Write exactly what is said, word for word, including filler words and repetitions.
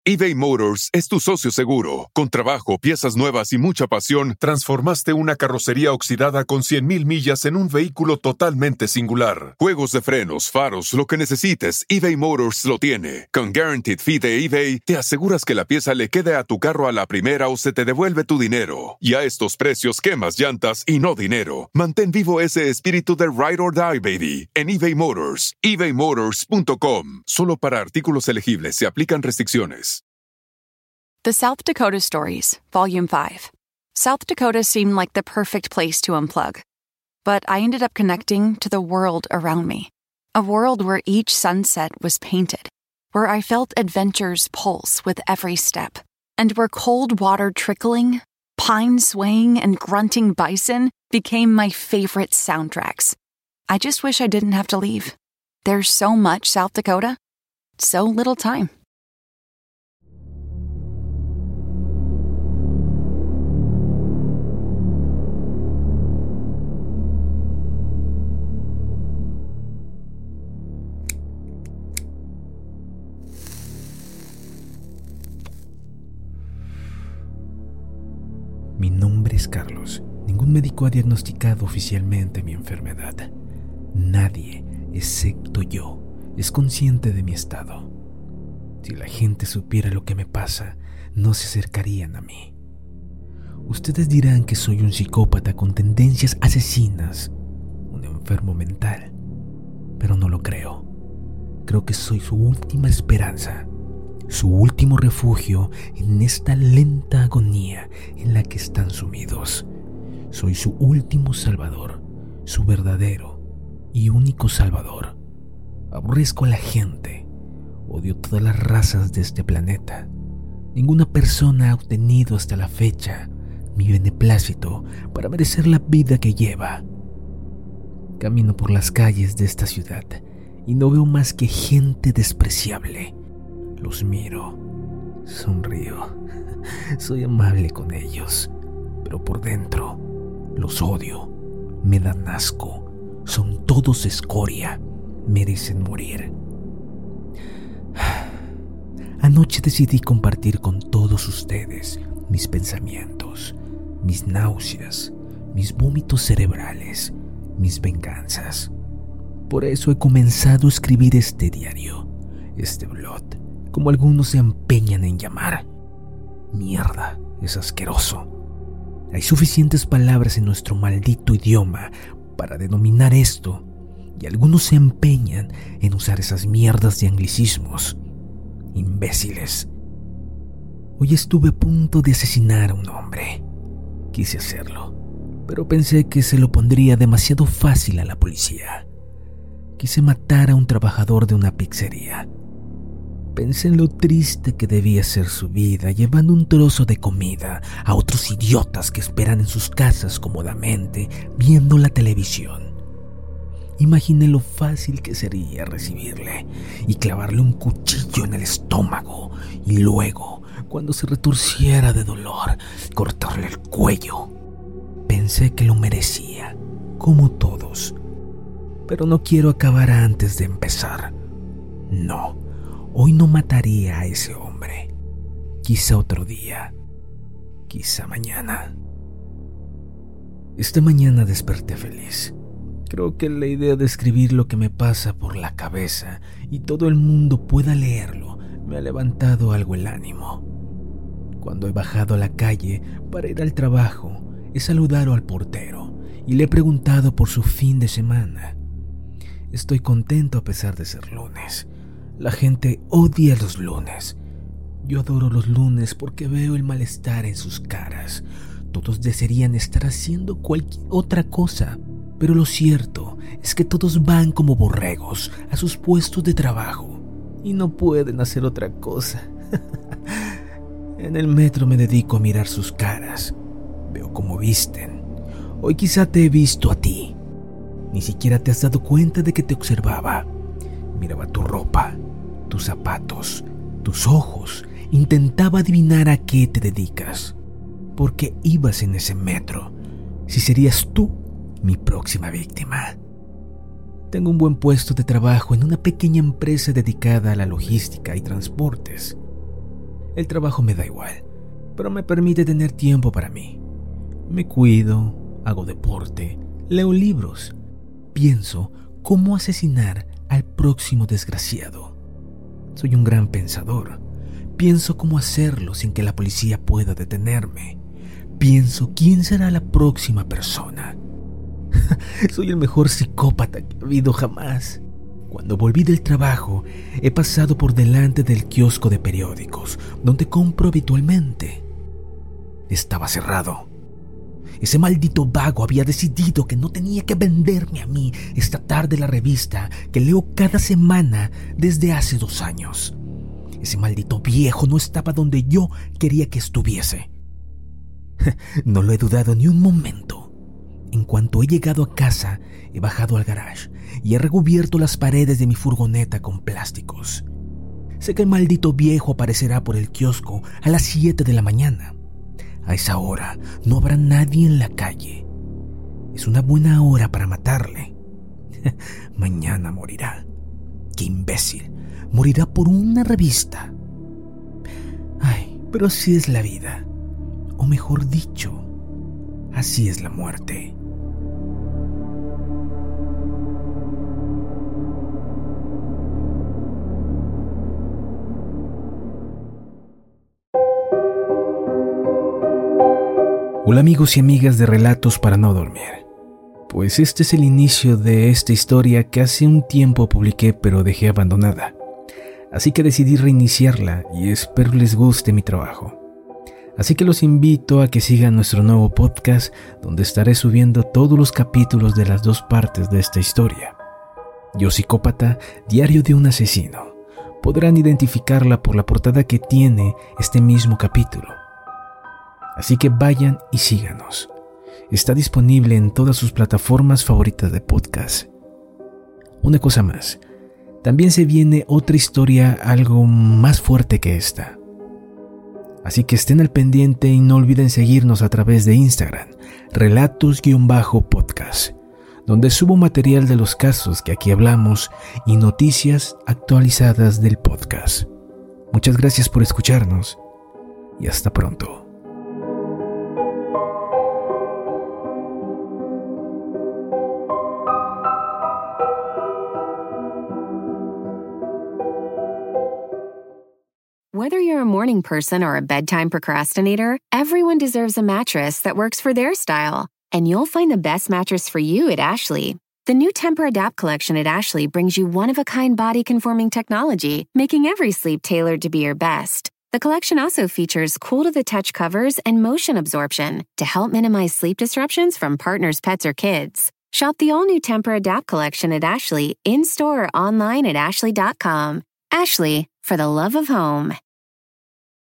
eBay Motors es tu socio seguro. Con trabajo, piezas nuevas y mucha pasión, transformaste una carrocería oxidada con cien mil millas en un vehículo totalmente singular. Juegos de frenos, faros, lo que necesites, eBay Motors lo tiene. Con Guaranteed Fee de eBay, te aseguras que la pieza le quede a tu carro a la primera o se te devuelve tu dinero. Y a estos precios, quemas llantas y no dinero. Mantén vivo ese espíritu de Ride or Die, baby, en eBay Motors. ebay motors punto com. Solo para artículos elegibles se aplican restricciones. The South Dakota Stories, Volume five. South Dakota seemed like the perfect place to unplug. But I ended up connecting to the world around me. A world where each sunset was painted, where I felt adventure's pulse with every step, and where cold water trickling, pine swaying, and grunting bison became my favorite soundtracks. I just wish I didn't have to leave. There's so much South Dakota, so little time. Mi nombre es Carlos. Ningún médico ha diagnosticado oficialmente mi enfermedad. Nadie, excepto yo, es consciente de mi estado. Si la gente supiera lo que me pasa, no se acercarían a mí. Ustedes dirán que soy un psicópata con tendencias asesinas, un enfermo mental, pero no lo creo. Creo que soy su última esperanza, su último refugio en esta lenta agonía en la que están sumidos. Soy su último salvador, su verdadero y único salvador. Aborrezco a la gente, odio todas las razas de este planeta. Ninguna persona ha obtenido hasta la fecha mi beneplácito para merecer la vida que lleva. Camino por las calles de esta ciudad y no veo más que gente despreciable. Los miro, sonrío, soy amable con ellos, pero por dentro los odio, me dan asco, son todos escoria, merecen morir. Anoche decidí compartir con todos ustedes mis pensamientos, mis náuseas, mis vómitos cerebrales, mis venganzas. Por eso he comenzado a escribir este diario, este blog, como algunos se empeñan en llamar. Mierda, es asqueroso. Hay suficientes palabras en nuestro maldito idioma para denominar esto, y algunos se empeñan en usar esas mierdas de anglicismos. Imbéciles. Hoy estuve a punto de asesinar a un hombre. Quise hacerlo, pero pensé que se lo pondría demasiado fácil a la policía. Quise matar a un trabajador de una pizzería. Pensé en lo triste que debía ser su vida llevando un trozo de comida a otros idiotas que esperan en sus casas cómodamente viendo la televisión. Imaginé lo fácil que sería recibirle y clavarle un cuchillo en el estómago y luego, cuando se retorciera de dolor, cortarle el cuello. Pensé que lo merecía, como todos. Pero no quiero acabar antes de empezar. No. Hoy no mataría a ese hombre. Quizá otro día. Quizá mañana. Esta mañana desperté feliz. Creo que la idea de escribir lo que me pasa por la cabeza y todo el mundo pueda leerlo me ha levantado algo el ánimo. Cuando he bajado a la calle para ir al trabajo, he saludado al portero y le he preguntado por su fin de semana. Estoy contento a pesar de ser lunes. La gente odia los lunes. Yo adoro los lunes porque veo el malestar en sus caras. Todos desearían estar haciendo cualquier otra cosa, pero lo cierto es que todos van como borregos a sus puestos de trabajo y no pueden hacer otra cosa. En el metro me dedico a mirar sus caras. Veo cómo visten. Hoy quizá te he visto a ti. Ni siquiera te has dado cuenta de que te observaba. Miraba tu ropa, tus zapatos, tus ojos. Intentaba adivinar a qué te dedicas. ¿Por qué ibas en ese metro? Si serías tú mi próxima víctima. Tengo un buen puesto de trabajo en una pequeña empresa dedicada a la logística y transportes. El trabajo me da igual, pero me permite tener tiempo para mí. Me cuido, hago deporte, leo libros, pienso cómo asesinar al próximo desgraciado. Soy un gran pensador. Pienso cómo hacerlo sin que la policía pueda detenerme. Pienso quién será la próxima persona. Soy el mejor psicópata que ha habido jamás. Cuando volví del trabajo, he pasado por delante del kiosco de periódicos, donde compro habitualmente. Estaba cerrado. Ese maldito vago había decidido que no tenía que venderme a mí esta tarde la revista que leo cada semana desde hace dos años. Ese maldito viejo no estaba donde yo quería que estuviese. No lo he dudado ni un momento. En cuanto he llegado a casa, he bajado al garage y he recubierto las paredes de mi furgoneta con plásticos. Sé que el maldito viejo aparecerá por el kiosco a las siete de la mañana. A esa hora no habrá nadie en la calle. Es una buena hora para matarle. Mañana morirá. ¡Qué imbécil! Morirá por una revista. Ay, pero así es la vida. O mejor dicho, así es la muerte. Hola amigos y amigas de Relatos para no dormir. Pues este es el inicio de esta historia que hace un tiempo publiqué pero dejé abandonada. Así que decidí reiniciarla y espero les guste mi trabajo. Así que los invito a que sigan nuestro nuevo podcast donde estaré subiendo todos los capítulos de las dos partes de esta historia. Yo Psicópata, diario de un asesino. Podrán identificarla por la portada que tiene este mismo capítulo. Así que vayan y síganos. Está disponible en todas sus plataformas favoritas de podcast. Una cosa más, también se viene otra historia algo más fuerte que esta. Así que estén al pendiente y no olviden seguirnos a través de Instagram, relatos-podcast, donde subo material de los casos que aquí hablamos y noticias actualizadas del podcast. Muchas gracias por escucharnos y hasta pronto. Whether you're a morning person or a bedtime procrastinator, everyone deserves a mattress that works for their style. And you'll find the best mattress for you at Ashley. The new Tempur-Adapt collection at Ashley brings you one-of-a-kind body-conforming technology, making every sleep tailored to be your best. The collection also features cool-to-the-touch covers and motion absorption to help minimize sleep disruptions from partners, pets, or kids. Shop the all-new Tempur-Adapt collection at Ashley, in-store or online at ashley dot com. Ashley, for the love of home.